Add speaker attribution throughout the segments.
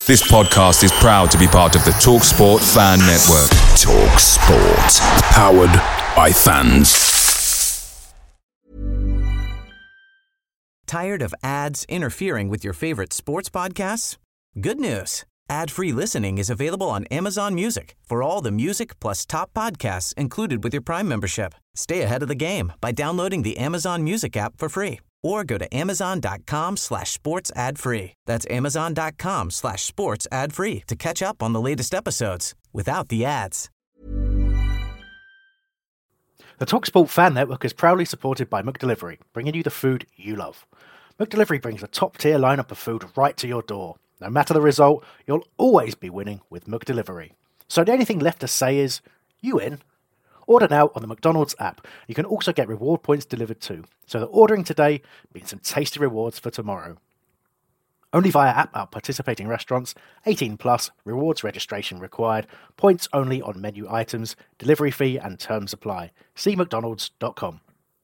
Speaker 1: This podcast is proud to be part of the TalkSport Fan Network. TalkSport. Powered by fans.
Speaker 2: Tired of ads interfering with your favorite sports podcasts? Good news. Ad-free listening is available on Amazon Music for all the music plus top podcasts included with your Prime membership. Stay ahead of the game by downloading the Amazon Music app for free or go to amazon.com/sports ad free. That's amazon.com/sports ad free to catch up on the latest episodes without the ads.
Speaker 3: The TalkSport Fan Network is proudly supported by McDelivery, bringing you the food you love. McDelivery brings a top-tier lineup of food right to your door. No matter the result, you'll always be winning with McDelivery. So the only thing left to say is, you in? Order now on the McDonald's app. You can also get reward points delivered too, so that ordering today means some tasty rewards for tomorrow. Only via app at participating restaurants, 18 plus, rewards registration required, points only on menu items, delivery fee and terms apply. See mcdonalds.com.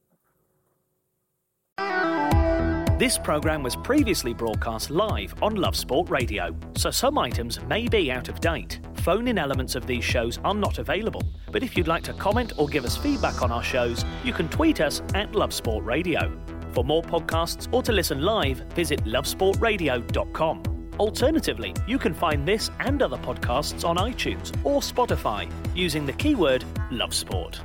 Speaker 4: This programme was previously broadcast live on Love Sport Radio, so some items may be out of date. Phone-in elements of these shows are not available, but if you'd like to comment or give us feedback on our shows, you can tweet us at Love Sport Radio. For more podcasts or to listen live, visit lovesportradio.com. Alternatively, you can find this and other podcasts on iTunes or Spotify using the keyword Love Sport.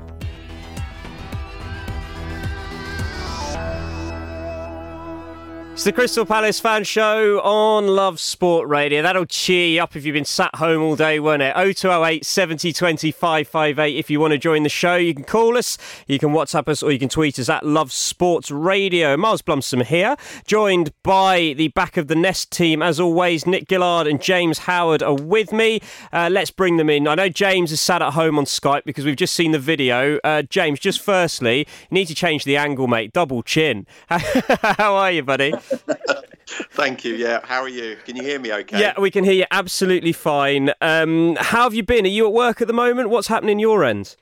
Speaker 5: It's the Crystal Palace Fan Show on Love Sport Radio. That'll cheer you up if you've been sat home all day, won't it? 0208 70 20 558 if you want to join the show. You can call us, you can WhatsApp us, or you can tweet us at Love Sports Radio. Miles Blumsom here, joined by the Back of the Nest team. As always, Nick Gillard and James Howard are with me. Let's bring them in. I know James is sat at home on Skype because we've just seen the video. James, just firstly, you need to change the angle, mate. Double chin. How are you, buddy?
Speaker 6: Thank you. Yeah, how are you? Can you hear me okay?
Speaker 5: Yeah, we can hear you absolutely fine. How have you been? Are you at work at the moment? What's happening your end?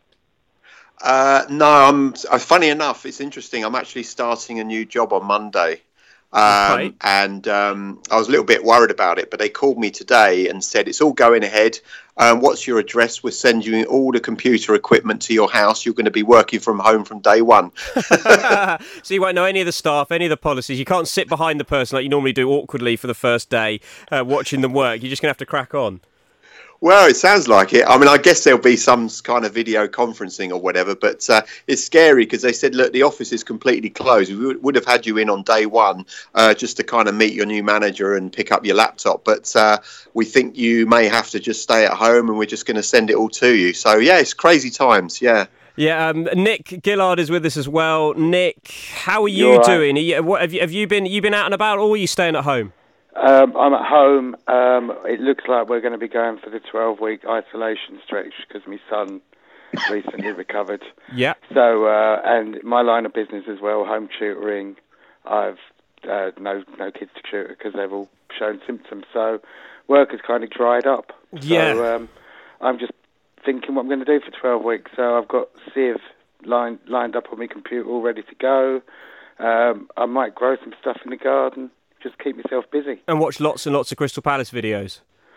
Speaker 6: No, I'm. Funny enough, it's interesting. I'm actually starting a new job on Monday.
Speaker 5: Right.
Speaker 6: And I was a little bit worried about it, but they called me today and said it's all going ahead. What's your address? We'll send you all the computer equipment to your house. You're going to be working from home from day one.
Speaker 5: So you won't know any of the staff, any of the policies. You can't sit behind the person like you normally do awkwardly for the first day watching them work. You're just going to have to crack on.
Speaker 6: Well, it sounds like it. I mean, I guess there'll be some kind of video conferencing or whatever, but it's scary because they said, look, the office is completely closed. We would have had you in on day one just to kind of meet your new manager and pick up your laptop. But we think you may have to just stay at home and we're just going to send it all to you. So, yeah, it's crazy times. Yeah.
Speaker 5: Yeah, Nick Gillard is with us as well. Nick, how are you doing? Have you been out and about, or are you staying at home?
Speaker 7: I'm at home. It looks like we're going to be going for the 12-week isolation stretch because my son recently recovered.
Speaker 5: Yeah.
Speaker 7: So, and my line of business as well, home tutoring. I've no kids to tutor because they've all shown symptoms. So, work has kind of dried up.
Speaker 5: Yeah.
Speaker 7: So, I'm just thinking what I'm going to do for 12 weeks. So, I've got Civ lined up on my computer all ready to go. I might grow some stuff in the garden. Just keep myself busy.
Speaker 5: And watch lots and lots of Crystal Palace videos.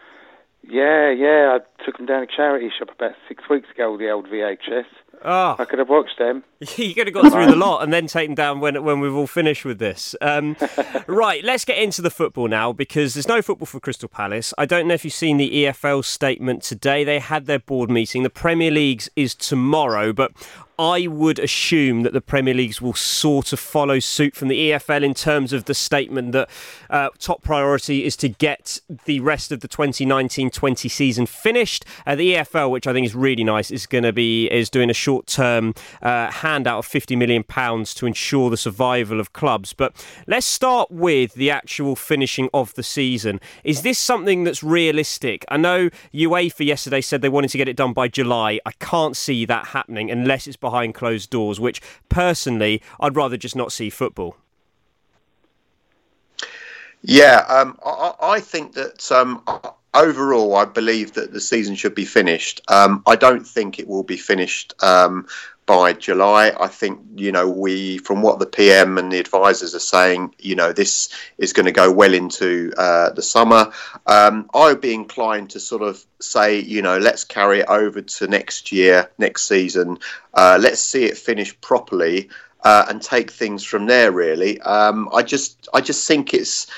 Speaker 7: Yeah. I took them down a charity shop about 6 weeks ago, the old VHS.
Speaker 5: Oh.
Speaker 7: I could have watched them.
Speaker 5: You could have got through the lot and then taken down when we've all finished with this. Right, let's get into the football now because there's no football for Crystal Palace. I don't know if you've seen the EFL statement today. They had their board meeting. The Premier League's is tomorrow, but I would assume that the Premier Leagues will sort of follow suit from the EFL in terms of the statement that top priority is to get the rest of the 2019-20 season finished. The EFL, which I think is really nice, is doing a short-term handout of £50 million to ensure the survival of clubs. But let's start with the actual finishing of the season. Is this something that's realistic? I know UEFA yesterday said they wanted to get it done by July. I can't see that happening unless it's behind closed doors, which personally I'd rather just not see football.
Speaker 6: Yeah, I think that overall, I believe that the season should be finished. I don't think it will be finished by July. I think, from what the PM and the advisors are saying, this is going to go well into the summer. I would be inclined to sort of say, let's carry it over to next season. Let's see it finished properly and take things from there. Really, I just think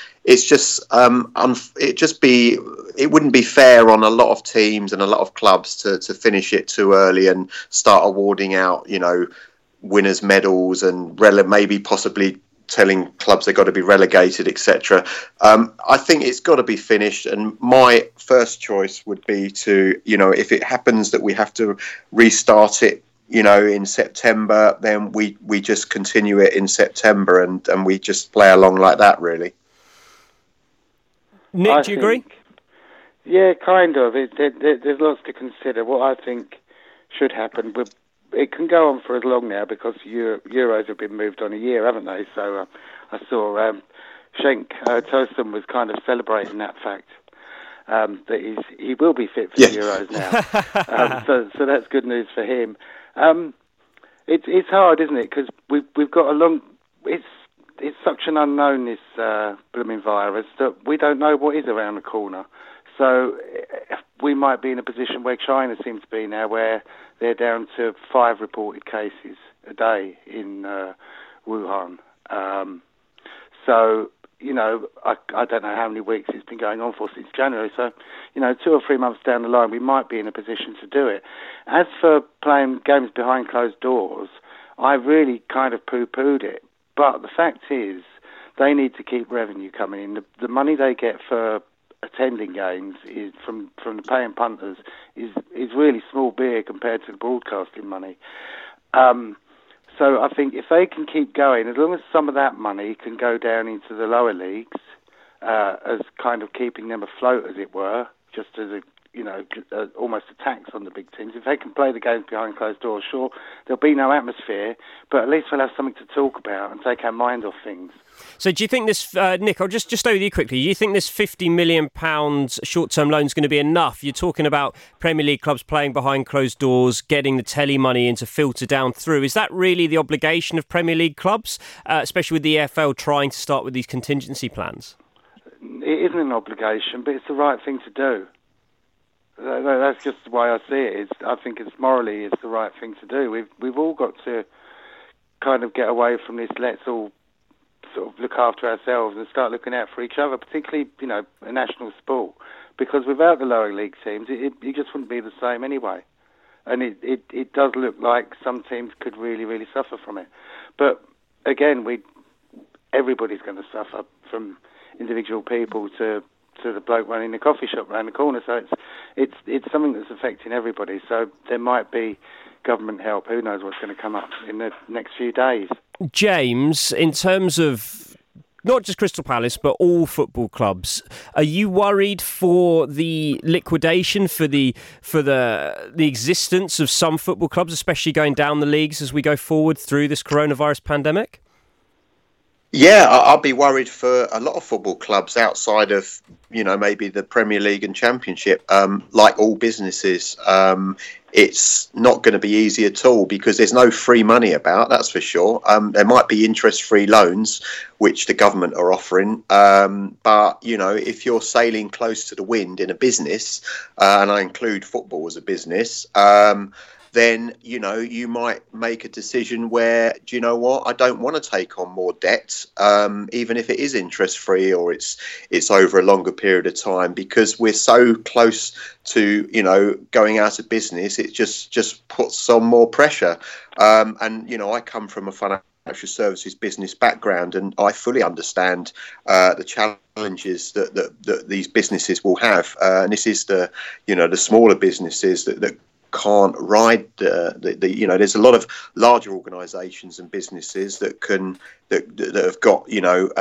Speaker 6: it wouldn't be fair on a lot of teams and a lot of clubs to finish it too early and start awarding out, winners' medals and maybe possibly telling clubs they've got to be relegated, etc. I think it's got to be finished, and my first choice would be to, if it happens that we have to restart it, in September, then we just continue it in September and we just play along like that, really.
Speaker 5: Nick, do you agree?
Speaker 7: Yeah, kind of. There's lots to consider. What I think should happen, it can go on for as long now because Euros have been moved on a year, haven't they? So I saw Cenk Tosun was kind of celebrating that fact that he will be fit for the Euros now. So that's good news for him. It's hard, isn't it? Because we've got a long. It's such an unknown, this blooming virus, that we don't know what is around the corner. So we might be in a position where China seems to be now, where they're down to 5 reported cases a day in Wuhan. So, I don't know how many weeks it's been going on for since January. So, 2 or 3 months down the line, we might be in a position to do it. As for playing games behind closed doors, I really kind of poo-pooed it. But the fact is, they need to keep revenue coming in. The money they get for attending games is from the paying punters is really small beer compared to the broadcasting money. So I think if they can keep going, as long as some of that money can go down into the lower leagues, as kind of keeping them afloat, as it were, just as almost a tax on the big teams. If they can play the games behind closed doors, sure, there'll be no atmosphere, but at least we'll have something to talk about and take our mind off things.
Speaker 5: So do you think this, Nick, I'll just stay with you quickly, do you think this £50 million short-term loan is going to be enough? You're talking about Premier League clubs playing behind closed doors, getting the telly money in to filter down through. Is that really the obligation of Premier League clubs, especially with the EFL trying to start with these contingency plans?
Speaker 7: It isn't an obligation, but it's the right thing to do. That's just the way I see it. I think it's morally the right thing to do. We've all got to kind of get away from this. Let's all sort of look after ourselves and start looking out for each other, particularly a national sport. Because without the lower league teams, it just wouldn't be the same anyway. And it does look like some teams could really, really suffer from it. But again, everybody's going to suffer, from individual people to the bloke running the coffee shop around the corner. So it's something that's affecting everybody. So there might be government help. Who knows what's going to come up in the next few days. James,
Speaker 5: in terms of not just Crystal Palace, but all football clubs, are you worried for the liquidation, for the existence of some football clubs, especially going down the leagues as we go forward through this coronavirus pandemic?
Speaker 6: Yeah, I'll be worried for a lot of football clubs outside of, maybe the Premier League and Championship. Like all businesses, it's not going to be easy at all because there's no free money about, that's for sure. There might be interest-free loans, which the government are offering. But, if you're sailing close to the wind in a business, and I include football as a business, then, you might make a decision where, do you know what, I don't want to take on more debt, even if it is interest-free or it's over a longer period of time, because we're so close to, going out of business, it just puts some more pressure. And, I come from a financial services business background, and I fully understand the challenges that these businesses will have. And this is the smaller businesses that can't ride there's a lot of larger organisations and businesses that have got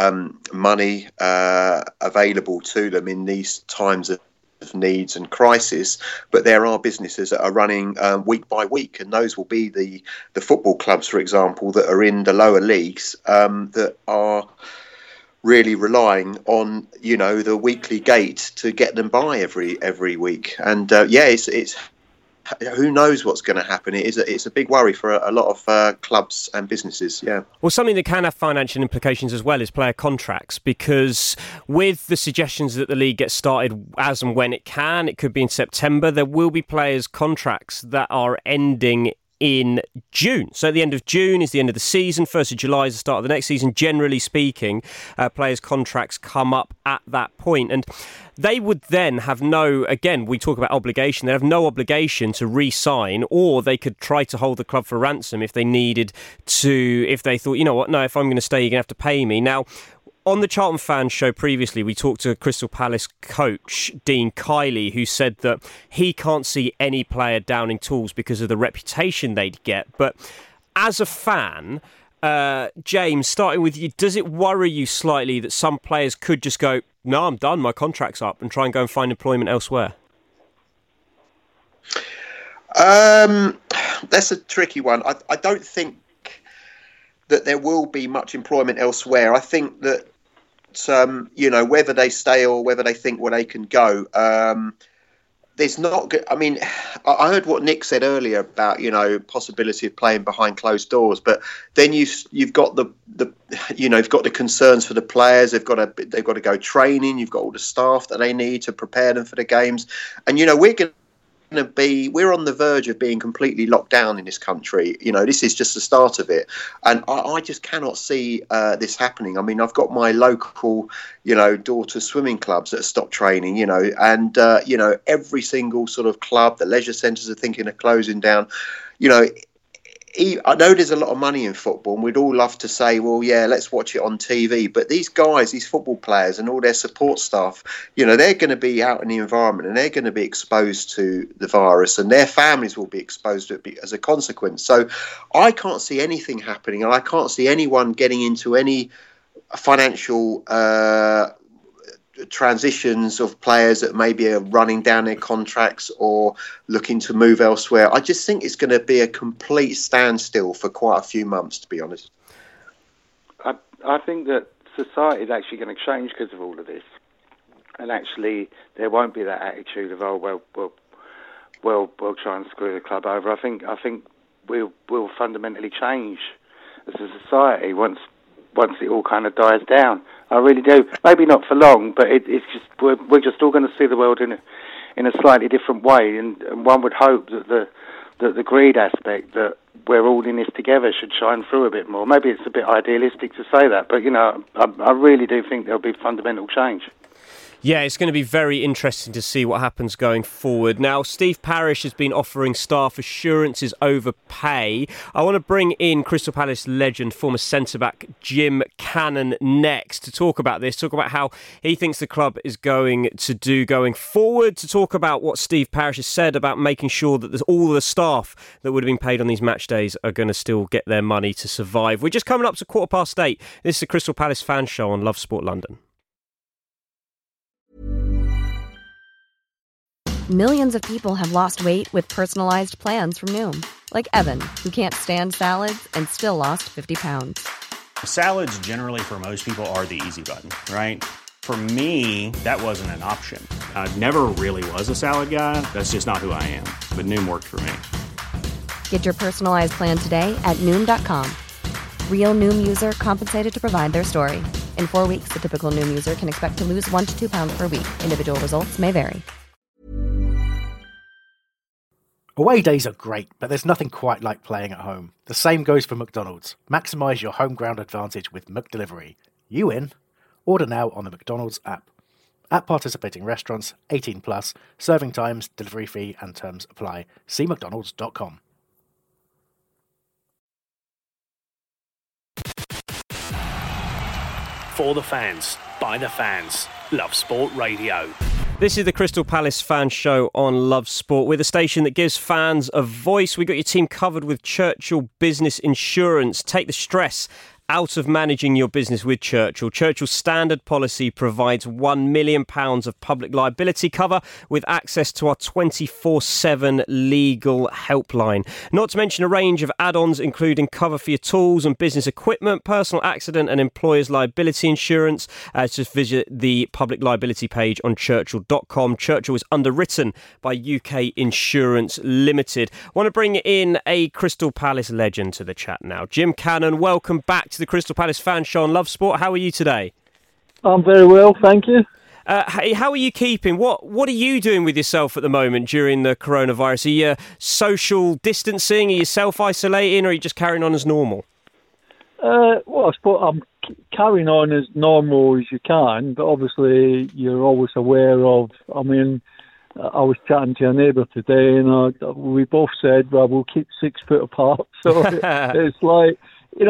Speaker 6: money available to them in these times of needs and crisis, but there are businesses that are running week by week, and those will be the football clubs, for example, that are in the lower leagues, that are really relying on, the weekly gate to get them by every week. And it's who knows what's going to happen. It's a big worry for a lot of clubs and businesses. Yeah.
Speaker 5: Well, something that can have financial implications as well is player contracts, because with the suggestions that the league gets started as and when it can, it could be in September, there will be players' contracts that are ending in June. So at the end of June is the end of the season. 1st of July is the start of the next season. Generally speaking, players' contracts come up at that point. And they would then have again, we talk about obligation, they have no obligation to re-sign, or they could try to hold the club for ransom if they needed to, if they thought, if I'm going to stay, you're going to have to pay me. Now, on the Charlton Fans show previously, we talked to Crystal Palace coach Dean Kiley, who said that he can't see any player downing tools because of the reputation they'd get. But as a fan, James, starting with you, does it worry you slightly that some players could just go, no, I'm done, my contract's up, and try and go and find employment elsewhere?
Speaker 6: That's a tricky one. I don't think that there will be much employment elsewhere. I think that, whether they stay or whether they think they can go, there's not. I mean, I heard what Nick said earlier about possibility of playing behind closed doors, but then you've got you've got the concerns for the players. They've got to go training. You've got all the staff that they need to prepare them for the games, and we're on the verge of being completely locked down in this country. This is just the start of it, and I just cannot see this happening. I mean, I've got my local, daughter swimming clubs that have stopped training, and every single sort of club, the leisure centres are thinking of closing down. I know there's a lot of money in football, and we'd all love to say, well, yeah, let's watch it on TV. But these guys, these football players and all their support staff, they're going to be out in the environment and they're going to be exposed to the virus, and their families will be exposed to it as a consequence. So I can't see anything happening, and I can't see anyone getting into any financial transitions of players that maybe are running down their contracts or looking to move elsewhere. I just think it's going to be a complete standstill for quite a few months, to be honest.
Speaker 7: I think that society is actually going to change because of all of this, and actually there won't be that attitude of we'll try and screw the club over. I think we'll fundamentally change as a society once it all kind of dies down. I really do. Maybe not for long, but it's just we're just all going to see the world in a slightly different way, and one would hope that the greed aspect, that we're all in this together, should shine through a bit more. Maybe it's a bit idealistic to say that, but I really do think there'll be fundamental change.
Speaker 5: Yeah, it's going to be very interesting to see what happens going forward. Now, Steve Parish has been offering staff assurances over pay. I want to bring in Crystal Palace legend, former centre-back Jim Cannon next to talk about this, talk about how he thinks the club is going to do going forward, to talk about what Steve Parish has said about making sure that all the staff that would have been paid on these match days are going to still get their money to survive. We're just coming up to 8:15. This is the Crystal Palace Fan Show on Love Sport London.
Speaker 8: Millions of people have lost weight with personalized plans from Noom. Like Evan, who can't stand salads and still lost 50 pounds.
Speaker 9: Salads generally for most people are the easy button, right? For me, that wasn't an option. I never really was a salad guy. That's just not who I am. But Noom worked for me.
Speaker 8: Get your personalized plan today at Noom.com. Real Noom user compensated to provide their story. In 4 weeks, the typical Noom user can expect to lose 1 to 2 pounds per week. Individual results may vary.
Speaker 3: Away days are great, but there's nothing quite like playing at home. The same goes for McDonald's. Maximise your home ground advantage with McDelivery. You in? Order now on the McDonald's app. At participating restaurants, 18 plus, serving times, delivery fee and terms apply. See mcdonalds.com.
Speaker 4: For the fans, by the fans, Love Sport Radio.
Speaker 5: This is the Crystal Palace Fan Show on Love Sport. We're the station that gives fans a voice. We got your team covered with Churchill Business Insurance. Take the stress out of managing your business with Churchill. Churchill's standard policy provides £1 million of public liability cover with access to our 24/7 legal helpline. Not to mention a range of add-ons including cover for your tools and business equipment, personal accident and employer's liability insurance. Just visit the public liability page on churchill.com. Churchill is underwritten by UK Insurance Limited. I want to bring in a Crystal Palace legend to the chat now. Jim Cannon, welcome back to the Crystal Palace Fan Show on Love Sport. How are you today?
Speaker 10: I'm very well, thank you.
Speaker 5: Hey, how are you keeping? What are you doing with yourself at the moment during the coronavirus? Are you social distancing? Are you self-isolating, or are you just carrying on as normal?
Speaker 10: Well, I suppose I'm carrying on as normal as you can, but obviously you're always aware of, I was chatting to a neighbour today, and we both said, well, we'll keep 6 foot apart. So it's like,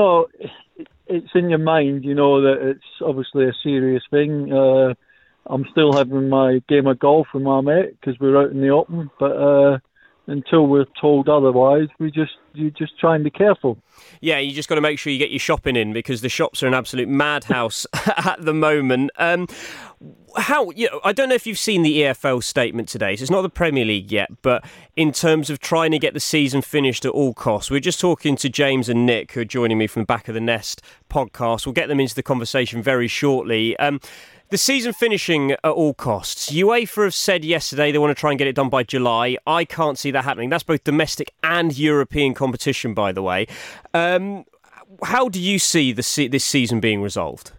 Speaker 10: it's in your mind, that it's obviously a serious thing. I'm still having my game of golf with my mate because we're out in the open, but until we're told otherwise, you just try and be careful.
Speaker 5: Yeah, you just got to make sure you get your shopping in because the shops are an absolute madhouse at the moment. I don't know if you've seen the EFL statement today. So it's not the Premier League yet, but in terms of trying to get the season finished at all costs, we're just talking to James and Nick, who are joining me from the Back of the Nest podcast. We'll get them into the conversation very shortly. The season finishing at all costs. UEFA have said yesterday they want to try and get it done by July. I can't see that happening. That's both domestic and European competition, by the way. How do you see this season being resolved?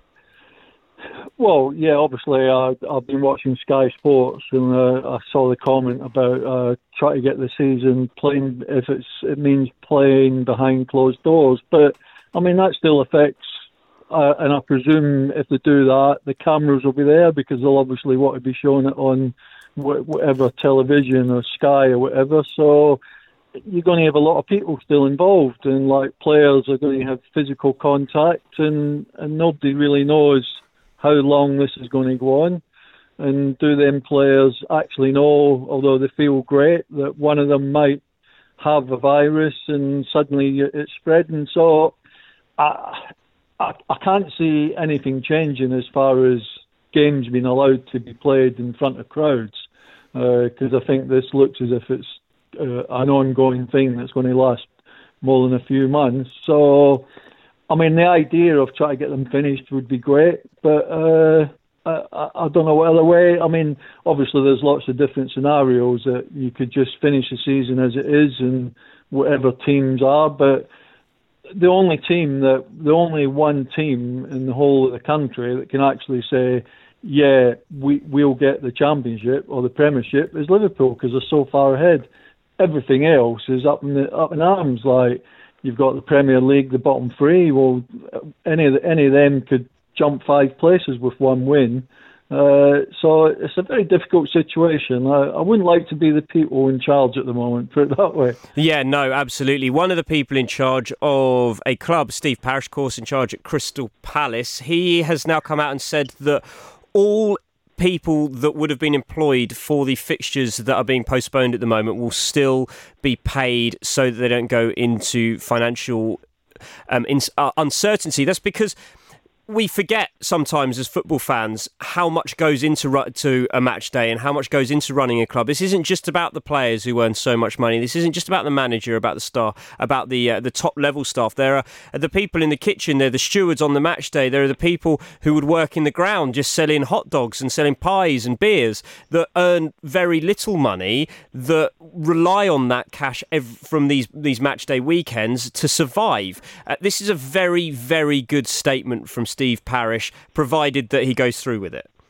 Speaker 10: Well, yeah, obviously I've been watching Sky Sports, and I saw the comment about trying to get the season playing if it means playing behind closed doors. But that still affects. And I presume if they do that, the cameras will be there because they'll obviously want to be showing it on whatever television or Sky or whatever. So you're going to have a lot of people still involved, and like players are going to have physical contact, and nobody really knows how long this is going to go on. And do them players actually know, although they feel great, that one of them might have a virus and suddenly it's spreading? So I can't see anything changing as far as games being allowed to be played in front of crowds, because I think this looks as if it's an ongoing thing that's going to last more than a few months. So, the idea of trying to get them finished would be great, but I don't know what other way. Obviously there's lots of different scenarios that you could just finish the season as it is and whatever teams are, but the only one team in the whole of the country that can actually say, yeah, we'll get the championship or the Premiership is Liverpool because they're so far ahead. Everything else is up in arms. Like you've got the Premier League, the bottom three. Well, any of them could jump 5 places with one win. So it's a very difficult situation. I wouldn't like to be the people in charge at the moment, put it that way.
Speaker 5: Yeah, no, absolutely. One of the people in charge of a club, Steve Parish, of course, in charge at Crystal Palace, he has now come out and said that all people that would have been employed for the fixtures that are being postponed at the moment will still be paid so that they don't go into financial uncertainty. That's because we forget sometimes as football fans how much goes into a match day and how much goes into running a club. This isn't just about the players who earn so much money. This isn't just about the manager, about the star, about the top level staff. There are the people in the kitchen. There are the stewards on the match day. There are the people who would work in the ground just selling hot dogs and selling pies and beers that earn very little money, that rely on that cash from these match day weekends to survive. This is a very, very good statement from Steve Parish, provided that he goes through with it.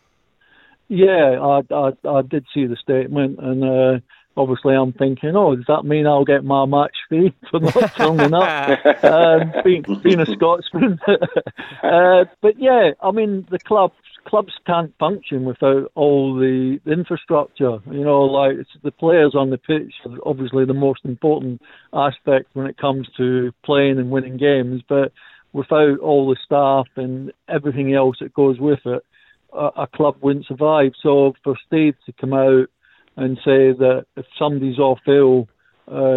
Speaker 10: Yeah, I did see the statement, and obviously I'm thinking, does that mean I'll get my match fee for not turning up? Being a Scotsman. But yeah, the clubs can't function without all the infrastructure. It's the players on the pitch are obviously the most important aspect when it comes to playing and winning games, but without all the staff and everything else that goes with it, a club wouldn't survive. So for Steve to come out and say that if somebody's off ill,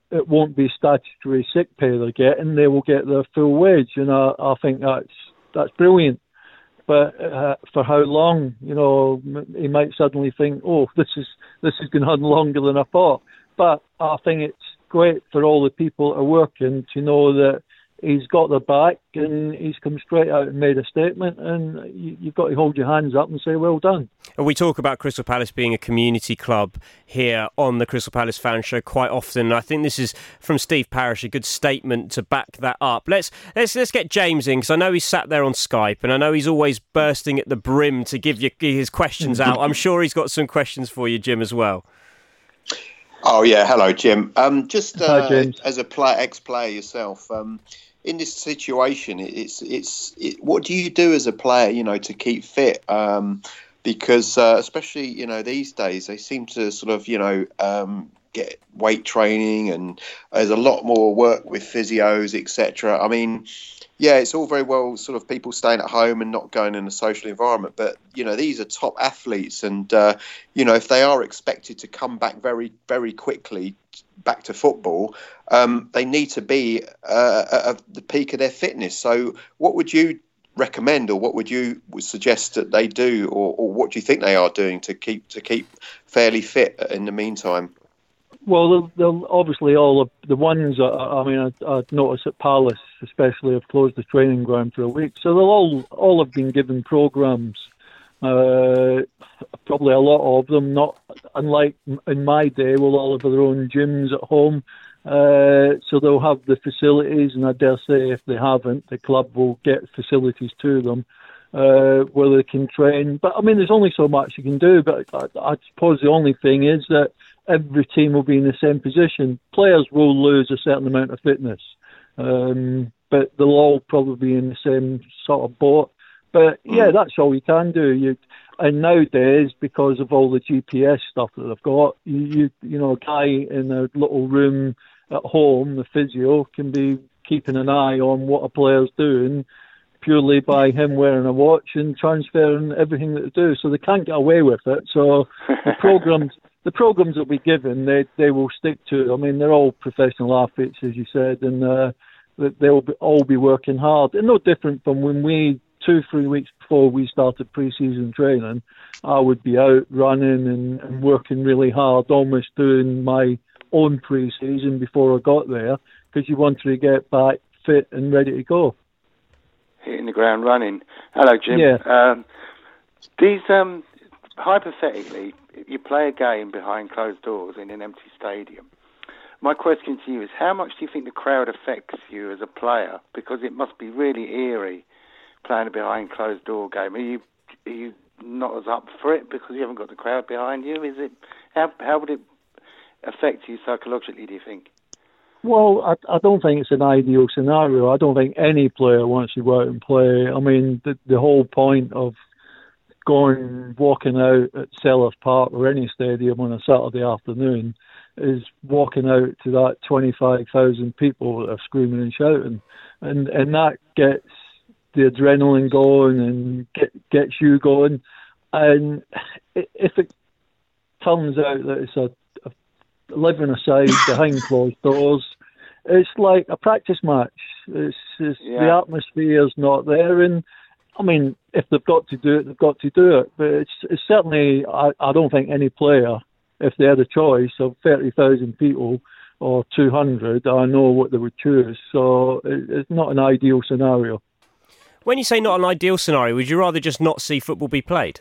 Speaker 10: it won't be statutory sick pay they're getting. They will get their full wage, and I think that's brilliant. But for how long? You know, he might suddenly think, oh, this is going on longer than I thought. But I think it's great for all the people that are working to know that he's got their back and he's come straight out and made a statement, and you've got to hold your hands up and say, well done.
Speaker 5: And we talk about Crystal Palace being a community club here on the Crystal Palace Fan Show quite often. I think this is, from Steve Parish, a good statement to back that up. Let's get James in, because I know he's sat there on Skype, and I know he's always bursting at the brim to give you his questions out. I'm sure he's got some questions for you, Jim, as well.
Speaker 6: Oh, yeah. Hello, Jim.
Speaker 10: Hi, James.
Speaker 6: As a ex-player yourself, in this situation, what do you do as a player, you know, to keep fit? Because especially, you know, these days, they seem to sort of, you know, get weight training, and there's a lot more work with physios, etc. I mean, yeah, it's all very well sort of people staying at home and not going in a social environment, but, you know, these are top athletes, and, you know, if they are expected to come back very, very quickly back to football, they need to be at the peak of their fitness. So what would you recommend, or what would you suggest that they do, or what do you think they are doing to keep fairly fit in the meantime?
Speaker 10: Well, they'll obviously all of the ones. I mean, I've noticed at Palace, especially, have closed the training ground for a week, so they'll all have been given programs. Probably a lot of them, not unlike in my day, will all have their own gyms at home. So they'll have the facilities, and I dare say if they haven't, the club will get facilities to them where they can train. But I mean, there's only so much you can do. But I suppose the only thing is that every team will be in the same position. Players will lose a certain amount of fitness, but they'll all probably be in the same sort of boat. But yeah, that's all you can do. And nowadays, because of all the GPS stuff that they've got, you know, a guy in a little room at home, the physio, can be keeping an eye on what a player's doing purely by him wearing a watch and transferring everything that they do. So they can't get away with it. So the programs that we given, they will stick to. I mean, they're all professional athletes, as you said, and they'll all be working hard. And no different from when we 2-3 weeks before we started pre-season training, I would be out running and working really hard, almost doing my own pre-season before I got there, because you want to get back fit and ready to go.
Speaker 7: Hitting the ground running. Hello, Jim.
Speaker 10: Yeah.
Speaker 7: Hypothetically, you play a game behind closed doors in an empty stadium. My question to you is, how much do you think the crowd affects you as a player? Because it must be really eerie playing a behind closed door game. Are you not as up for it because you haven't got the crowd behind you? Is it how would it affect you psychologically, do you think?
Speaker 10: Well, I don't think it's an ideal scenario. I don't think any player wants to go out and play. I mean, the whole point of walking out at Sellers Park or any stadium on a Saturday afternoon is walking out to that 25,000 people that are screaming and shouting, and that gets the adrenaline going and gets you going. And if it turns out that it's a living aside behind closed doors, it's like a practice match. The atmosphere's not there, and I mean, if they've got to do it, they've got to do it. But it's certainly, I don't think any player, if they had a choice of 30,000 people or 200, I know what they would choose. So it's not an ideal scenario.
Speaker 5: When you say not an ideal scenario, would you rather just not see football be played?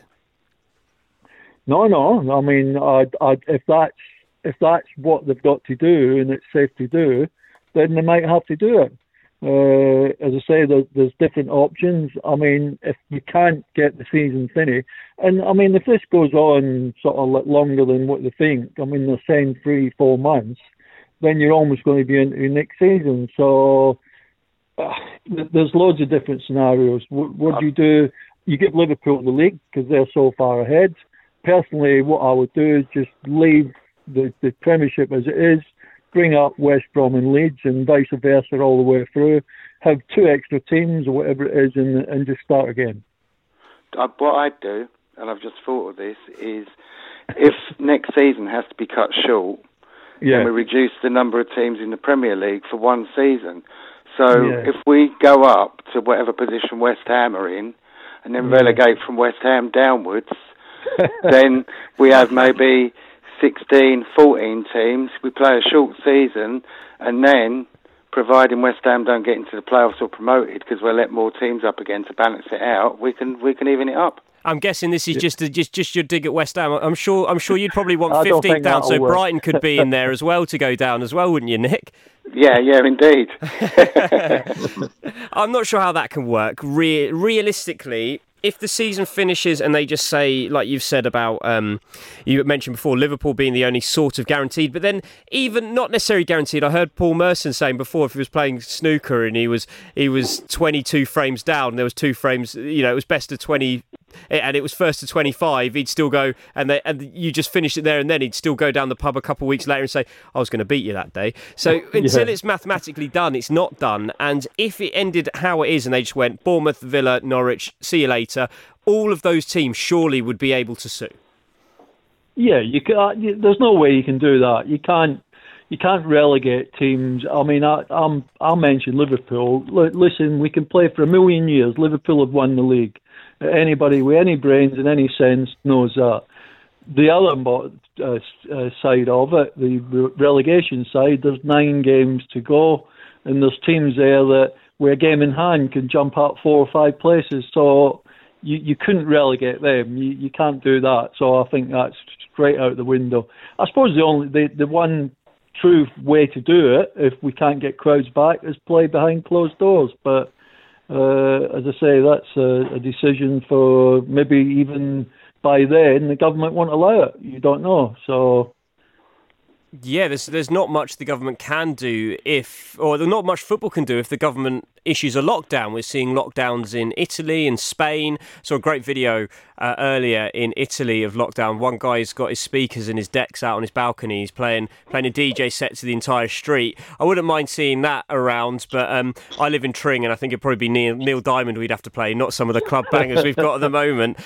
Speaker 10: No. I mean, if that's what they've got to do and it's safe to do, then they might have to do it. As I say, there's different options. I mean, if you can't get the season finished, and I mean, if this goes on sort of longer than what they think, I mean, they're saying 3-4 months, then you're almost going to be into next season. So there's loads of different scenarios. What do you do? You give Liverpool the league because they're so far ahead. Personally, what I would do is just leave the Premiership as it is, bring up West Brom and Leeds and vice versa all the way through, have 2 extra teams or whatever it is and just start again.
Speaker 7: What I'd do, and I've just thought of this, is if next season has to be cut short, then we reduce the number of teams in the Premier League for one season. So if we go up to whatever position West Ham are in, and then relegate from West Ham downwards, then we have maybe 16, 14 teams. We play a short season, and then, providing West Ham don't get into the playoffs or promoted, because we'll let more teams up again to balance it out, we can even it up.
Speaker 5: I'm guessing this is just your dig at West Ham. I'm sure you'd probably want 15th down, so Brighton could be in there as well to go down as well, wouldn't you, Nick?
Speaker 7: Yeah, indeed.
Speaker 5: I'm not sure how that can work. Realistically, if the season finishes and they just say, like you've said about, you mentioned before, Liverpool being the only sort of guaranteed, but then even not necessarily guaranteed. I heard Paul Merson saying before, if he was playing snooker and he was 22 frames down, there was 2 frames, it was best of 20, and it was first to 25, he'd still go, and you just finished it there, and then he'd still go down the pub a couple of weeks later and say, I was going to beat you that day. So until it's mathematically done, it's not done. And if it ended how it is and they just went Bournemouth, Villa, Norwich, see you later, all of those teams surely would be able to sue.
Speaker 10: Yeah, there's no way you can do that. You can't relegate teams. I mean, I'll mention Liverpool. Listen, we can play for a million years. Liverpool have won the league. Anybody with any brains and any sense knows that. The other side of it, the relegation side, there's 9 games to go, and there's teams there that, where a game in hand, can jump up 4 or 5 places. So you couldn't relegate them. You can't do that. So I think that's straight out the window. I suppose the one true way to do it, if we can't get crowds back, is play behind closed doors. But as I say, that's a decision for maybe even by then the government won't allow it. You don't know. So
Speaker 5: yeah, there's not much the government can do or not much football can do if the government issues a lockdown. We're seeing lockdowns in Italy and Spain. Saw a great video earlier in Italy of lockdown. One guy's got his speakers and his decks out on his balcony. He's playing a DJ set to the entire street. I wouldn't mind seeing that around, but I live in Tring, and I think it'd probably be Neil Diamond we'd have to play, not some of the club bangers we've got at the moment.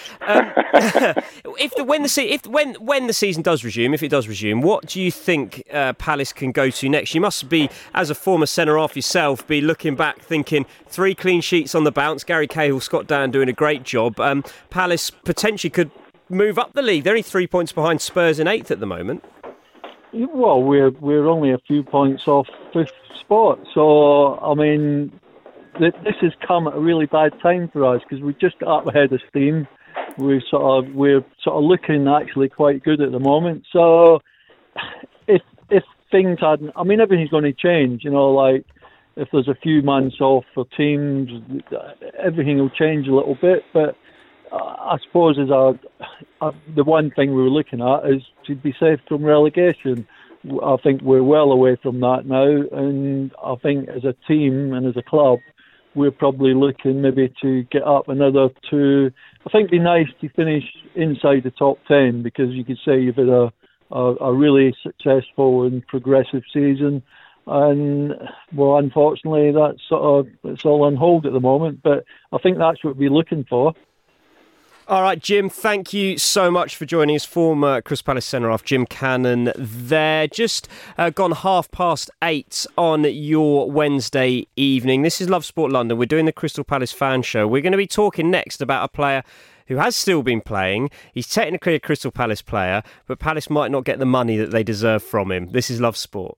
Speaker 5: When the season does resume, if it does resume, what do you think Palace can go to next? You must be, as a former centre-half yourself, be looking back thinking 3 clean sheets on the bounce. Gary Cahill, Scott Dann doing a great job. Palace potentially could move up the league. They're only 3 points behind Spurs in 8th at the moment.
Speaker 10: Well, we're only a few points off 5th spot. So, I mean, this has come at a really bad time for us because we just got up ahead of steam. We're sort of looking actually quite good at the moment. So, if things hadn't, I mean, everything's going to change. Like, if there's a few months off for teams, everything will change a little bit. But I suppose the one thing we were looking at is to be safe from relegation. I think we're well away from that now, and I think as a team and as a club, we're probably looking maybe to get up another 2. I think it'd be nice to finish inside the top 10 because you could say you've had a really successful and progressive season. And, well, unfortunately, it's all on hold at the moment. But I think that's what we're looking for.
Speaker 5: All right, Jim, thank you so much for joining us. Former Crystal Palace centre-half Jim Cannon there. Just gone 8:30 on your Wednesday evening. This is Love Sport London. We're doing the Crystal Palace fan show. We're going to be talking next about a player who has still been playing. He's technically a Crystal Palace player, but Palace might not get the money that they deserve from him. This is Love Sport.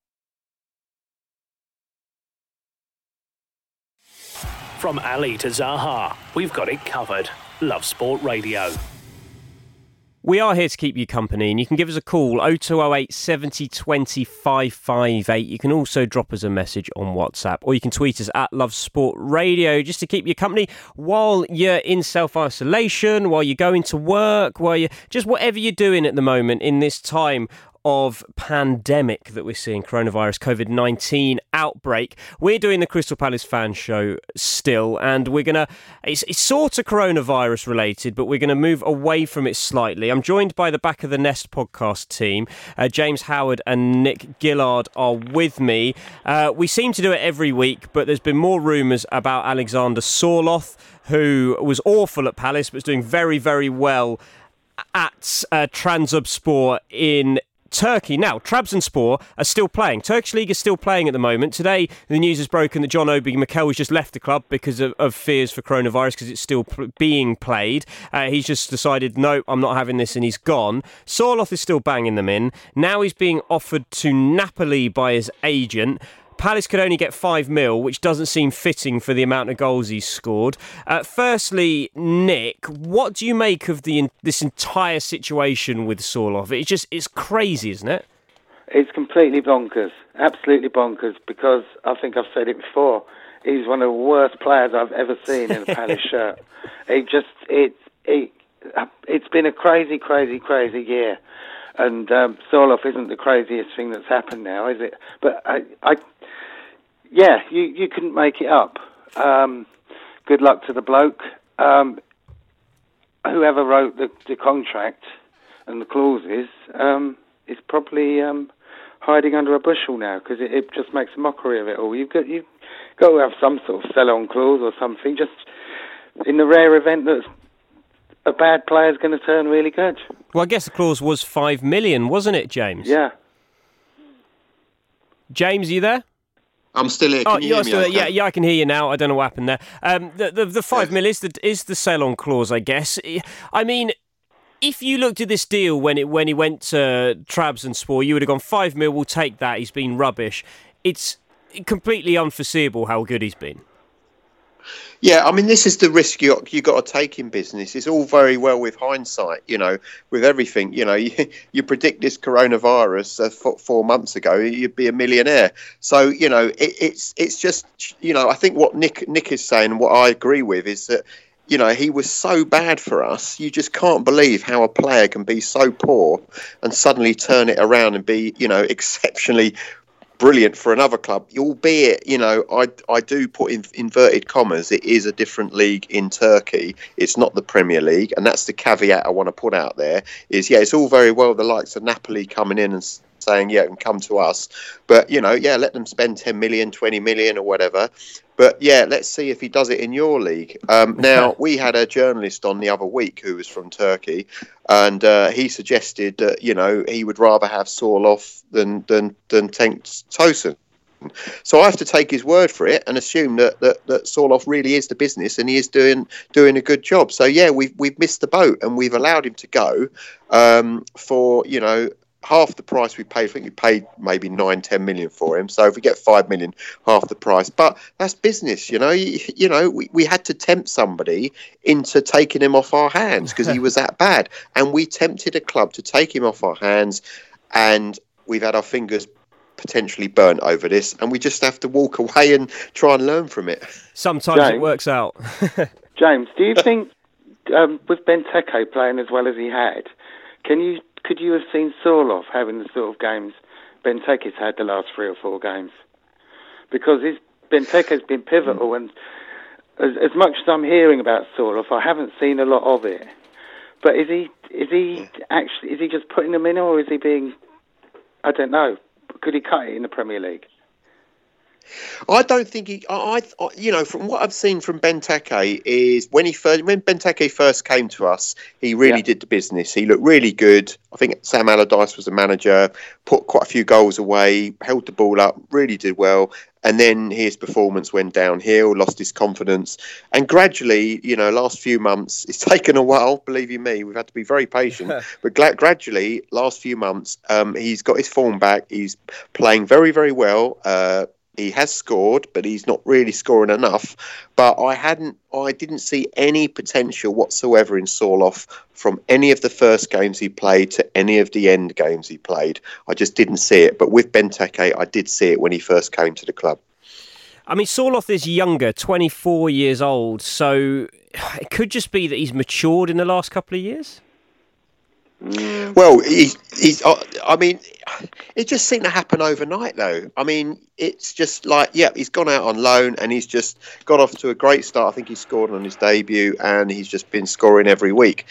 Speaker 4: From Ali to Zaha, we've got it covered. Love Sport Radio.
Speaker 5: We are here to keep you company, and you can give us a call 0208 70 20 558. You can also drop us a message on WhatsApp, or you can tweet us at Love Sport Radio just to keep you company while you're in self-isolation, while you're going to work, while you're just whatever you're doing at the moment in this time of pandemic that we're seeing, coronavirus, COVID-19 outbreak. We're doing the Crystal Palace fan show still, and we're going to, it's sort of coronavirus related, but we're going to move away from it slightly. I'm joined by the Back of the Nest podcast team. James Howard and Nick Gillard are with me. We seem to do it every week, but there's been more rumours about Alexander Sorloth, who was awful at Palace, but is doing very, very well at Trabzonspor in Turkey. Now, Trabzonspor are still playing. Turkish League is still playing at the moment. Today, the news has broken that John Obi Mikel has just left the club because of fears for coronavirus, because it's still being played. He's just decided, no, I'm not having this, and he's gone. Sorloth is still banging them in. Now he's being offered to Napoli by his agent. Palace could only get 5 mil, which doesn't seem fitting for the amount of goals he's scored. Firstly, Nick, what do you make of this entire situation with Sorloth? It's crazy, isn't it?
Speaker 7: It's completely bonkers, absolutely bonkers, because I think I've said it before. He's one of the worst players I've ever seen in a Palace shirt. It's been a crazy, crazy, crazy year. And Sorloth isn't the craziest thing that's happened now, is it? But you couldn't make it up. Good luck to the bloke. Whoever wrote the contract and the clauses is probably hiding under a bushel now, because it just makes a mockery of it all. You've got to have some sort of sell-on clause or something, just in the rare event that a bad player's going to turn really good.
Speaker 5: Well, I guess the clause was 5 million, wasn't it, James?
Speaker 7: Yeah.
Speaker 5: James, are you there?
Speaker 6: I'm still here. Can you hear me?
Speaker 5: Okay? Yeah, I can hear you now. I don't know what happened there. The 5 mil is the sell-on clause, I guess. I mean, if you looked at this deal when he went to Trabzonspor, you would have gone 5 mil. We'll take that. He's been rubbish. It's completely unforeseeable how good he's been.
Speaker 6: Yeah, I mean, this is the risk you got to take in business. It's all very well with hindsight, with everything. You predict this coronavirus 4 months ago, you'd be a millionaire. So, it's just, I think what Nick is saying, what I agree with, is that, he was so bad for us. You just can't believe how a player can be so poor and suddenly turn it around and be, exceptionally brilliant for another club, albeit, I do put in inverted commas, it is a different league in Turkey. It's not the Premier League, and that's the caveat I want to put out there, is, it's all very well the likes of Napoli coming in and saying, and come to us. But, let them spend 10 million, 20 million or whatever. But, let's see if he does it in your league. Now, we had a journalist on the other week who was from Turkey, and he suggested that, he would rather have Sorloth than Cenk Tosun. So I have to take his word for it and assume that Sorloth really is the business, and he is doing a good job. So, we've missed the boat, and we've allowed him to go for, half the price we paid. I think we paid maybe 9-10 million for him. So if we get 5 million, half the price. But that's business, we had to tempt somebody into taking him off our hands because he was that bad. And we tempted a club to take him off our hands, and we've had our fingers potentially burnt over this, and we just have to walk away and try and learn from it.
Speaker 5: Sometimes it works out.
Speaker 7: James, do you think with Benteke playing as well as he had, could you have seen Sorloth having the sort of games Benteke's had the last 3 or 4 games? Because Benteke's been pivotal, and as much as I'm hearing about Sorloth, I haven't seen a lot of it. But is he just putting them in, or is he being, I don't know, could he cut it in the Premier League?
Speaker 6: I don't think from what I've seen from Benteke is when Benteke first came to us, he really did the business. He looked really good. I think Sam Allardyce was the manager, put quite a few goals away, held the ball up, really did well. And then his performance went downhill, lost his confidence. And gradually, last few months, it's taken a while, believe you me, we've had to be very patient. But gradually, last few months, he's got his form back. He's playing very, very well. He has scored, but he's not really scoring enough. But I didn't see any potential whatsoever in Sorloth from any of the first games he played to any of the end games he played. I just didn't see it. But with Benteke, I did see it when he first came to the club.
Speaker 5: I mean, Sorloth is younger, 24 years old, so it could just be that he's matured in the last couple of years.
Speaker 6: Well, he's. I mean, it just seemed to happen overnight, though. I mean, it's just like, he's gone out on loan and he's just got off to a great start. I think he scored on his debut and he's just been scoring every week.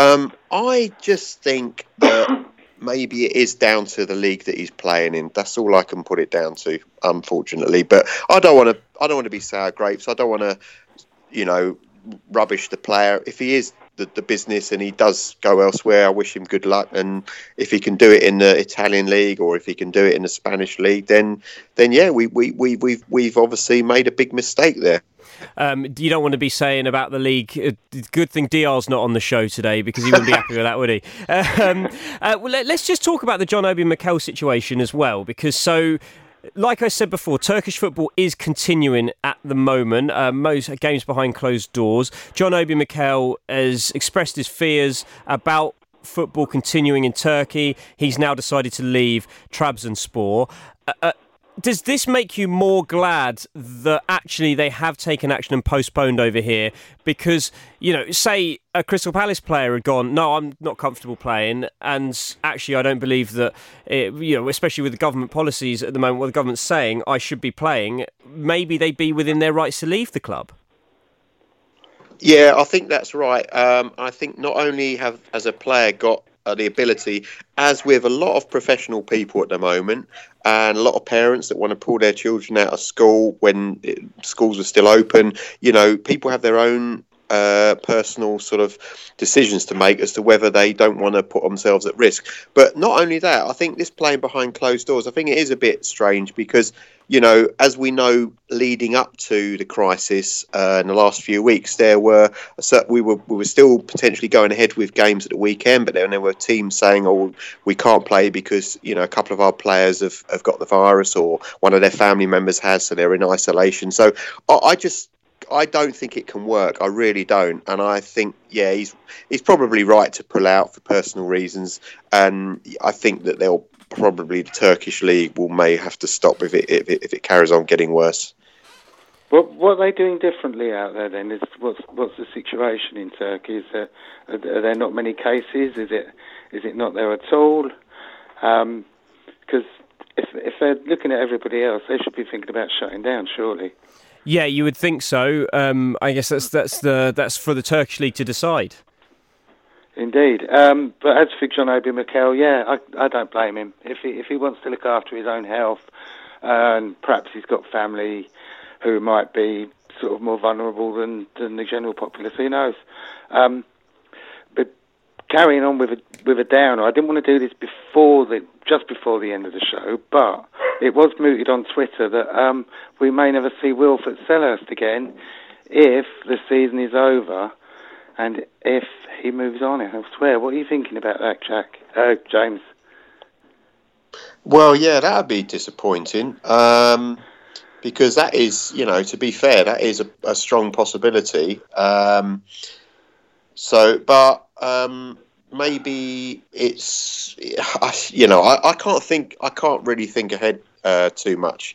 Speaker 6: I just think that maybe it is down to the league that he's playing in. That's all I can put it down to, unfortunately. But I don't want to be sour grapes. I don't want to, rubbish the player. If he is the business and he does go elsewhere, I wish him good luck. And if he can do it in the Italian league or if he can do it in the Spanish league, then yeah, we've obviously made a big mistake there.
Speaker 5: You don't want to be saying about the league. Good thing DR's not on the show today because he wouldn't be happy with that, would he? Well, let's just talk about the John Obi Mikel situation as well, because like I said before, Turkish football is continuing at the moment. Most games behind closed doors. John Obi Mikel has expressed his fears about football continuing in Turkey. He's now decided to leave Trabzonspor. Does this make you more glad that actually they have taken action and postponed over here? Because, say a Crystal Palace player had gone, no, I'm not comfortable playing, and actually I don't believe that, especially with the government policies at the moment, what the government's saying, I should be playing, maybe they'd be within their rights to leave the club.
Speaker 6: Yeah, I think that's right. I think not only has a player got the ability, as with a lot of professional people at the moment, and a lot of parents that want to pull their children out of school when schools were still open. People have their own personal sort of decisions to make as to whether they don't want to put themselves at risk. But not only that, I think this playing behind closed doors, I think it is a bit strange because, as we know, leading up to the crisis in the last few weeks, we were still potentially going ahead with games at the weekend, but then there were teams saying, "Oh, we can't play because a couple of our players have got the virus, or one of their family members has, so they're in isolation." So I don't think it can work. I really don't. And I think, yeah, he's probably right to pull out for personal reasons. And I think that the Turkish league may have to stop if it carries on getting worse.
Speaker 7: What are they doing differently out there then? What's the situation in Turkey? Are there not many cases? Is it not there at all? Because if they're looking at everybody else, they should be thinking about shutting down, surely.
Speaker 5: Yeah, you would think so. I guess that's for the Turkish league to decide.
Speaker 7: Indeed. But as for John Obi Mikel, yeah, I don't blame him. If he wants to look after his own health, and perhaps he's got family who might be sort of more vulnerable than the general populace, who knows? But carrying on with a downer, I didn't want to do this just before the end of the show, but it was mooted on Twitter that we may never see Wilf at Selhurst again if the season is over and if he moves on elsewhere. What are you thinking about that, James?
Speaker 6: Well, yeah, that would be disappointing because that is, to be fair, that is a strong possibility. Maybe it's, I can't really think ahead too much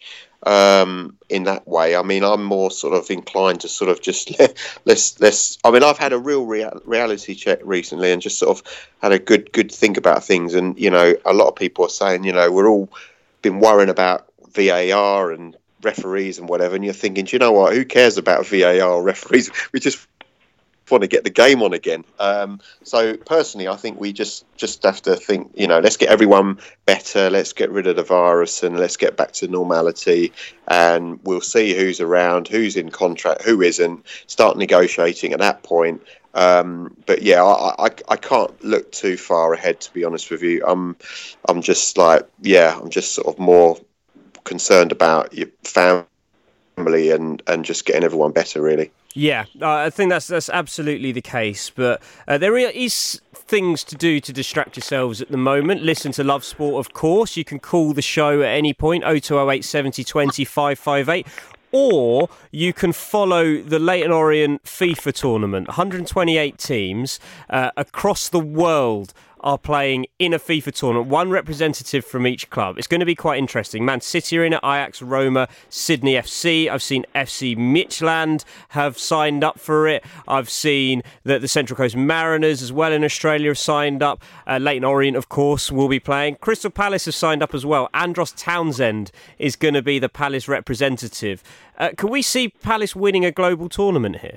Speaker 6: in that way. I mean, I'm more sort of inclined to sort of just let's. I mean, I've had a real reality check recently and just sort of had a good think about things. And a lot of people are saying, we're all been worrying about VAR and referees and whatever. And you're thinking, do you know what? Who cares about VAR or referees? We just want to get the game on again. So personally, I think we just have to think, let's get everyone better, let's get rid of the virus and let's get back to normality, and we'll see who's around, who's in contract, who isn't, start negotiating at that point. But yeah, I can't look too far ahead, to be honest with you. I'm just sort of more concerned about your family and just getting everyone better, really.
Speaker 5: Yeah, I think that's absolutely the case. But there is things to do to distract yourselves at the moment. Listen to Love Sport, of course. You can call the show at any point, 0208 70 20 558. Or you can follow the Leyton Orient FIFA tournament. 128 teams across the world are playing in a FIFA tournament, one representative from each club. It's going to be quite interesting. Man City are in it, Ajax, Roma, Sydney FC. I've seen FC Midtjylland have signed up for it. I've seen that the Central Coast Mariners as well in Australia have signed up. Leyton Orient, of course, will be playing. Crystal Palace have signed up as well. Andros Townsend is going to be the Palace representative. Can we see Palace winning a global tournament here?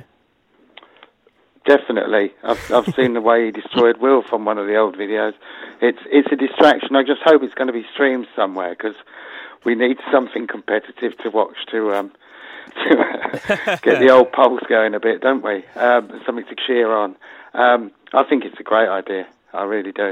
Speaker 7: Definitely. I've seen the way he destroyed Wilf on one of the old videos. It's a distraction. I just hope it's going to be streamed somewhere because we need something competitive to watch to get the old pulse going a bit, don't we? Something to cheer on. I think it's a great idea. I really do.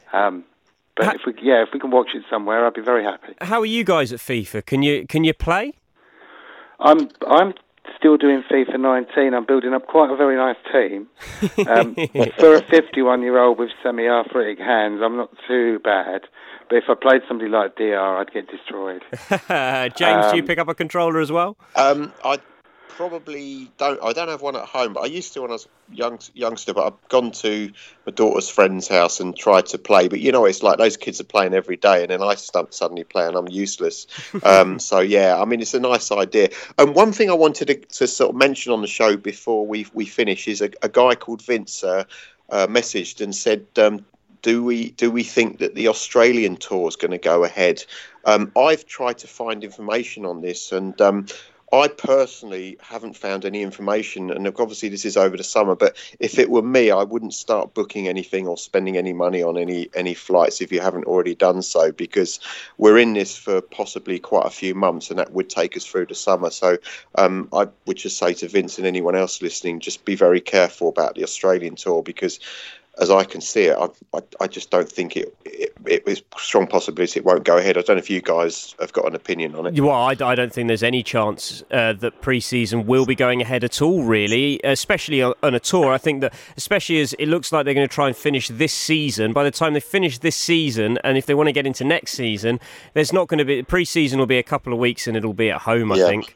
Speaker 7: But if we can watch it somewhere, I'd be very happy.
Speaker 5: How are you guys at FIFA? Can you play?
Speaker 7: I'm still doing FIFA 19. I'm building up quite a very nice team. For a 51-year-old with semi-arthritic hands, I'm not too bad. But if I played somebody like DR, I'd get destroyed.
Speaker 5: James, do you pick up a controller as well?
Speaker 6: I probably don't. I don't have one at home, but I used to when I was youngster. But I've gone to my daughter's friend's house and tried to play. But it's like those kids are playing every day, and then I suddenly play, and I'm useless. So yeah, I mean, it's a nice idea. And one thing I wanted to sort of mention on the show before we finish is a guy called Vince messaged and said, do we think that the Australian tour is going to go ahead? I've tried to find information on this, and I personally haven't found any information. And obviously, this is over the summer. But if it were me, I wouldn't start booking anything or spending any money on any flights if you haven't already done so, because we're in this for possibly quite a few months, and that would take us through the summer. So I would just say to Vince and anyone else listening, just be very careful about the Australian tour, because as I can see it, I just don't think it is strong possibility it won't go ahead. I don't know if you guys have got an opinion on it.
Speaker 5: Well, I don't think there's any chance that pre-season will be going ahead at all, really, especially on a tour. I think that, especially as it looks like they're going to try and finish this season, by the time they finish this season, and if they want to get into next season, there's not going to be... Pre-season will be a couple of weeks and it'll be at home, I think.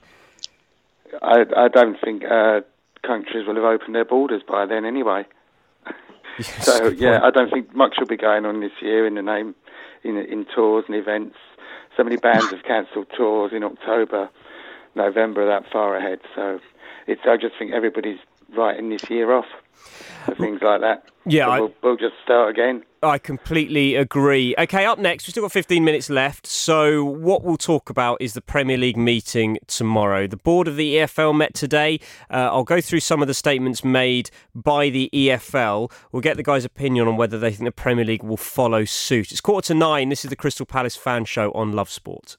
Speaker 7: I don't think countries will have opened their borders by then anyway.
Speaker 5: Yes,
Speaker 7: so I don't think much will be going on this year in the name in tours and events. So many bands have cancelled tours in October, November, that far ahead. So I just think everybody's writing this year off for things like that.
Speaker 5: Yeah,
Speaker 7: so we'll just start again.
Speaker 5: I completely agree. Okay, up next, we've still got 15 minutes left. So what we'll talk about is the Premier League meeting tomorrow. The board of the EFL met today. I'll go through some of the statements made by the EFL. We'll get the guys' opinion on whether they think the Premier League will follow suit. It's 9:15. This is the Crystal Palace Fan Show on Love Sport.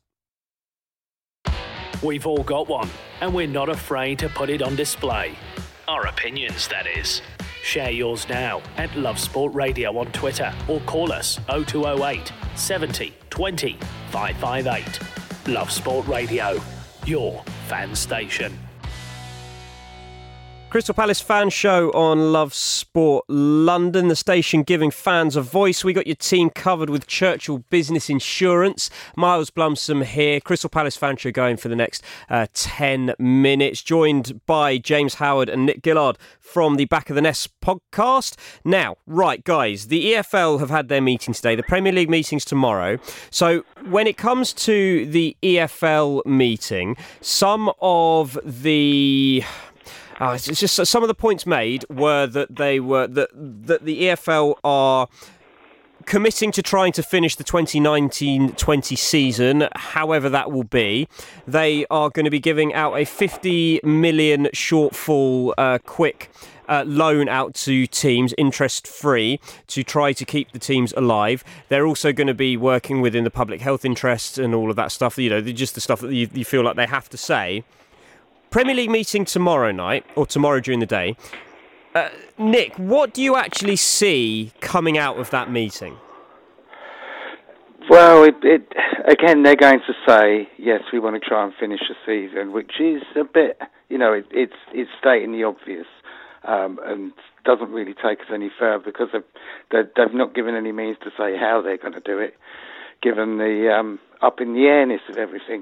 Speaker 4: We've all got one, and we're not afraid to put it on display. Our opinions, that is. Share yours now at Love Sport Radio on Twitter, or call us 0208 70 20 558. Love Sport Radio, your fan station.
Speaker 5: Crystal Palace Fan Show on Love Sport London, the station giving fans a voice. We got your team covered with Churchill Business Insurance. Miles Blumsom here. Crystal Palace Fan Show going for the next 10 minutes. Joined by James Howard and Nick Gillard from the Back of the Nest podcast. Now, right, guys, the EFL have had their meeting today. The Premier League meeting's tomorrow. So when it comes to the EFL meeting, some of the... it's just some of the points made were that the EFL are committing to trying to finish the 2019-20 season, however that will be. They are going to be giving out a 50 million shortfall quick loan out to teams, interest-free, to try to keep the teams alive. They're also going to be working within the public health interests and all of that stuff, just the stuff that you feel like they have to say. Premier League meeting tomorrow night, or tomorrow during the day. Nick, what do you actually see coming out of that meeting?
Speaker 7: Well, again, they're going to say, yes, we want to try and finish the season, which is a bit, it's stating the obvious, and doesn't really take us any further, because they've not given any means to say how they're going to do it, given the up in the airness of everything.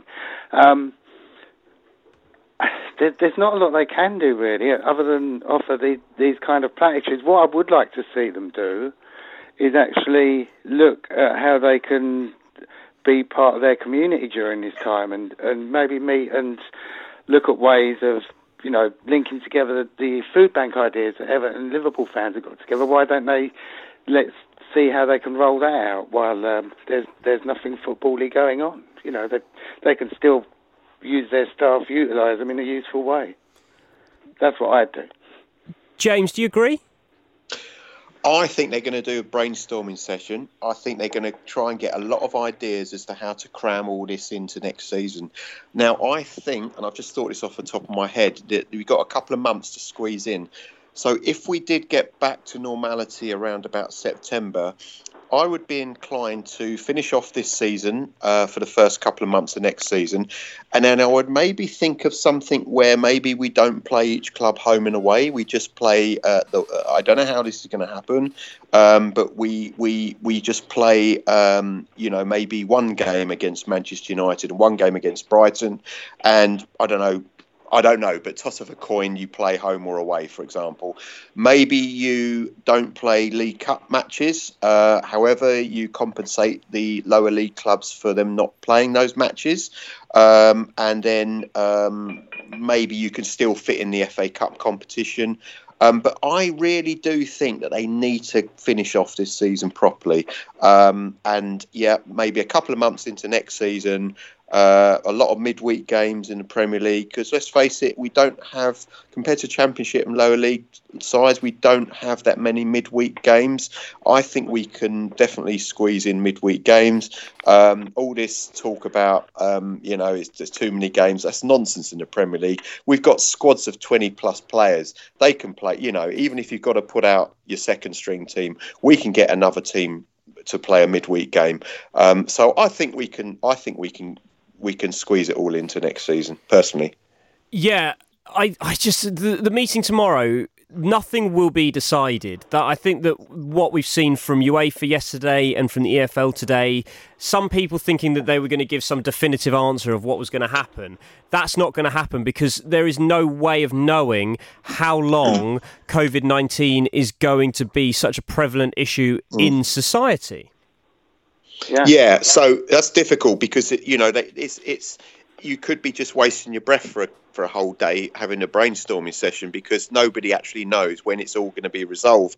Speaker 7: There's not a lot they can do, really, other than offer these kind of platitudes. What I would like to see them do is actually look at how they can be part of their community during this time, and maybe meet and look at ways of, linking together the food bank ideas that Everton and Liverpool fans have got together. Why don't they let's see how they can roll that out while there's nothing football-y going on? They can still use their staff, utilise them in a useful way. That's what I'd do.
Speaker 5: James, do you agree?
Speaker 6: I think they're going to do a brainstorming session. I think they're going to try and get a lot of ideas as to how to cram all this into next season. Now, I think, and I've just thought this off the top of my head, that we've got a couple of months to squeeze in. So if we did get back to normality around about September, I would be inclined to finish off this season for the first couple of months of next season. And then I would maybe think of something where maybe we don't play each club home and away. We just play, I don't know how this is going to happen, but we just play, maybe one game against Manchester United and one game against Brighton. And I don't know, but toss of a coin, you play home or away, for example. Maybe you don't play League Cup matches. However, you compensate the lower league clubs for them not playing those matches. And then maybe you can still fit in the FA Cup competition. But I really do think that they need to finish off this season properly. Maybe a couple of months into next season, a lot of midweek games in the Premier League, because let's face it, we don't have, compared to Championship and lower league sides, we don't have that many midweek games. I think we can definitely squeeze in midweek games. All this talk about, there's too many games, that's nonsense in the Premier League. We've got squads of 20 plus players. They can play, even if you've got to put out your second string team, we can get another team to play a midweek game. So I think we can squeeze it all into next season, personally.
Speaker 5: Yeah, I just the meeting tomorrow, nothing will be decided. That I think that what we've seen from UEFA yesterday and from the EFL today, some people thinking that they were going to give some definitive answer of what was going to happen. That's not going to happen because there is no way of knowing how long COVID-19 is going to be such a prevalent issue in society.
Speaker 6: Yeah, so that's difficult because it's you could be just wasting your breath for a whole day having a brainstorming session because nobody actually knows when it's all going to be resolved.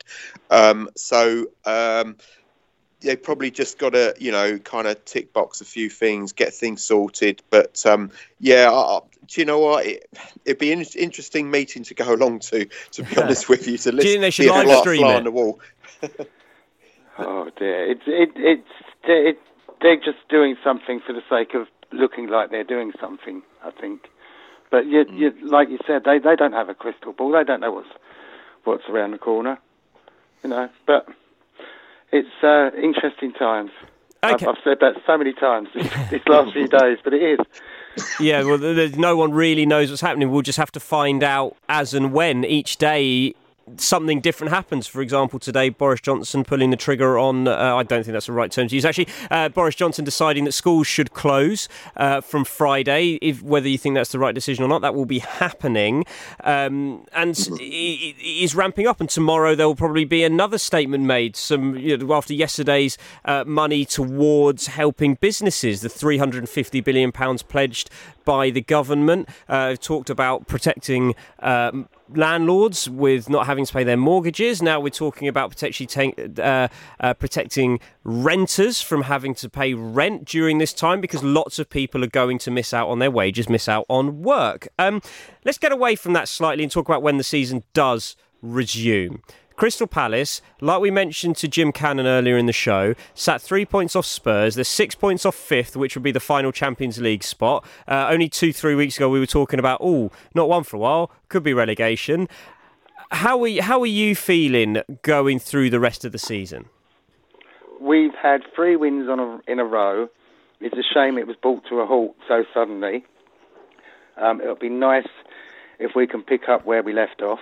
Speaker 6: They probably just got to kind of tick box a few things, get things sorted. But do you know what? It'd be an interesting meeting to go along to be honest with you. To listen,
Speaker 5: do you think they should live stream it?
Speaker 6: On the wall.
Speaker 7: Oh dear, they're just doing something for the sake of looking like they're doing something, I think. But like you said, they don't have a crystal ball. They don't know what's around the corner, But it's interesting times. Okay. I've said that so many times these last few days, but it is.
Speaker 5: Yeah, well, no one really knows what's happening. We'll just have to find out as and when each day something different happens. For example, today, Boris Johnson pulling the trigger on, I don't think that's the right term to use actually, Boris Johnson deciding that schools should close from Friday. Whether you think that's the right decision or not, that will be happening. And it is ramping up, and tomorrow there will probably be another statement made, after yesterday's money towards helping businesses, the £350 billion pledged by the government. Talked about protecting landlords with not having to pay their mortgages. Now we're talking about potentially protecting renters from having to pay rent during this time because lots of people are going to miss out on their wages, miss out on work. Let's get away from that slightly and talk about when the season does resume. Crystal Palace, like we mentioned to Jim Cannon earlier in the show, sat 3 points off Spurs. They're 6 points off fifth, which would be the final Champions League spot. Only 2-3 weeks ago, we were talking about, not one for a while, could be relegation. How are you feeling going through the rest of the season?
Speaker 7: We've had 3 wins in a row. It's a shame it was brought to a halt so suddenly. It'll be nice if we can pick up where we left off.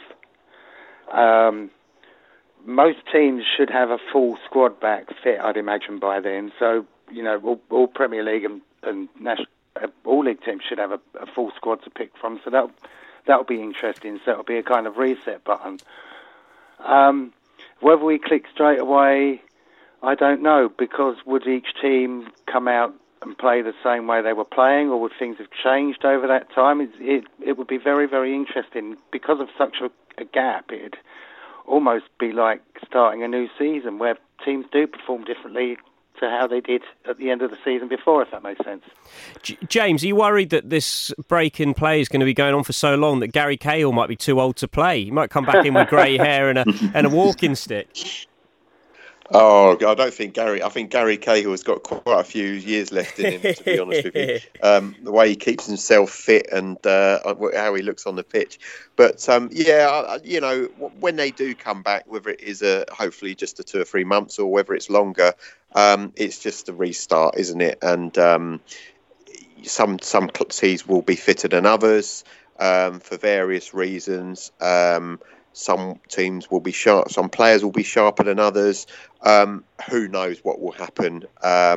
Speaker 7: Most teams should have a full squad back fit, I'd imagine, by then. So, all Premier League and national, all league teams should have a full squad to pick from. So that'll be interesting. So it'll be a kind of reset button. Whether we click straight away, I don't know, because would each team come out and play the same way they were playing, or would things have changed over that time? It would be very, very interesting. Because of such a gap, it'd almost be like starting a new season where teams do perform differently to how they did at the end of the season before, if that makes sense.
Speaker 5: James, are you worried that this break in play is going to be going on for so long that Gary Cahill might be too old to play? He might come back in with grey hair and a walking stick.
Speaker 6: Oh, I don't think Gary. I think Gary Cahill has got quite a few years left in him, to be honest with you. The way he keeps himself fit and how he looks on the pitch. But when they do come back, whether it is hopefully just a 2 or 3 months or whether it's longer, it's just a restart, isn't it? And some teams will be fitter than others for various reasons. Some teams will be sharp. Some players will be sharper than others. Who knows what will happen?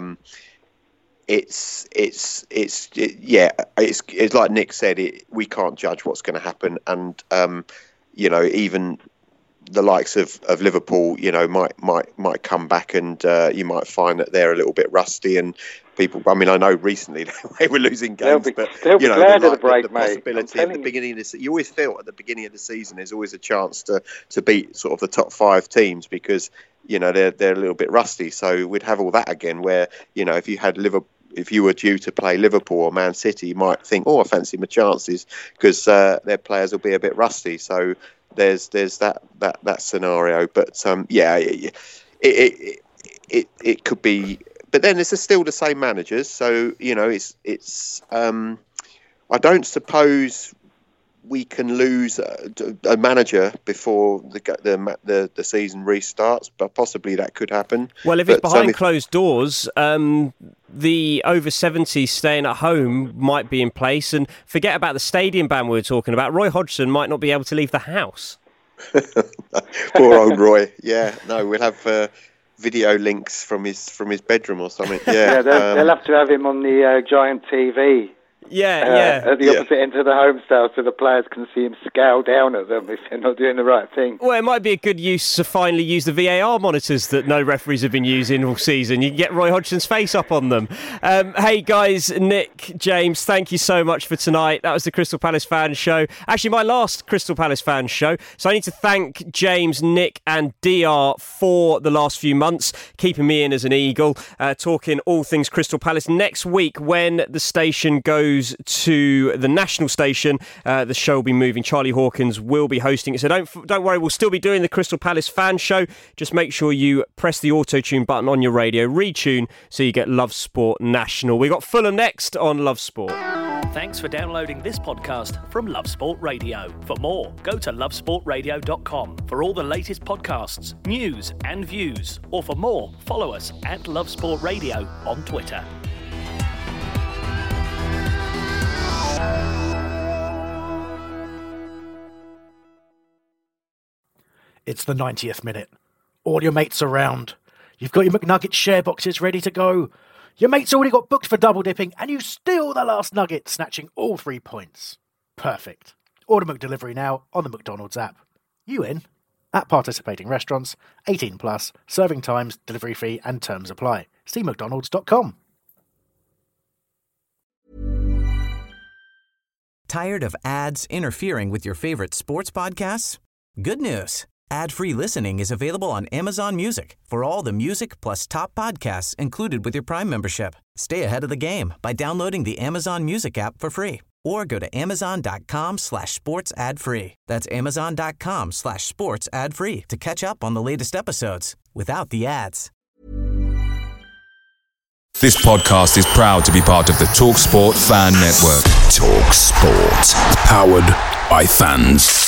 Speaker 6: It's like Nick said. We can't judge what's going to happen, and even the likes of Liverpool, might come back, and you might find that they're a little bit rusty. And people, I mean, I know recently they were losing games, but
Speaker 7: they'll be glad of the break, mate.
Speaker 6: Possibility at the beginning of you always feel at the beginning of the season there's always a chance to beat sort of the top 5 teams because they're a little bit rusty. So we'd have all that again, where if you had Liverpool. If you were due to play Liverpool or Man City, you might think, I fancy my chances because their players will be a bit rusty. So there's that scenario. But it could be. But then it's still the same managers. So it's. I don't suppose we can lose a manager before the season restarts, but possibly that could happen.
Speaker 5: Well, if it's behind closed doors, the over 70s staying at home might be in place, and forget about the stadium ban we were talking about. Roy Hodgson might not be able to leave the house.
Speaker 6: Poor old Roy. Yeah, no, we'll have video links from his bedroom or something. Yeah,
Speaker 7: they'll have to have him on the giant TV. At the opposite end of the home style, so the players can see him scowl down at them if they're not doing the right thing.
Speaker 5: Well, it might be a good use to finally use the VAR monitors that no referees have been using all season. You can get Roy Hodgson's face up on them. Hey guys, Nick, James, thank you so much for tonight. That was the Crystal Palace Fan Show. Actually, my last Crystal Palace Fan Show. So I need to thank James, Nick and DR for the last few months, keeping me in as an eagle, talking all things Crystal Palace. Next week, when the station goes to the national station, the show will be moving. Charlie Hawkins will be hosting it, so don't worry, we'll still be doing the Crystal Palace Fan Show. Just make sure you press the auto-tune button on your radio, retune, so you get Love Sport National. We got Fulham next on Love Sport.
Speaker 4: Thanks for downloading this podcast from Love Sport Radio. For more, go to lovesportradio.com for all the latest podcasts, news and views. Or for more, follow us at Love Sport Radio on Twitter.
Speaker 3: It's the 90th minute. All your mates around. You've got your McNugget share boxes ready to go. Your mate's already got booked for double dipping, and you steal the last nugget, snatching all 3 points. Perfect. Order McDelivery now on the McDonald's app. You in? At participating restaurants, 18 plus, serving times, delivery fee and terms apply. See mcdonalds.com.
Speaker 2: Tired of ads interfering with your favorite sports podcasts? Good news. Ad-free listening is available on Amazon Music for all the music plus top podcasts included with your Prime membership. Stay ahead of the game by downloading the Amazon Music app for free or go to amazon.com/sports ad free. That's amazon.com/sports ad free to catch up on the latest episodes without the ads.
Speaker 1: This podcast is proud to be part of the TalkSport Fan Network. TalkSport. Powered by fans.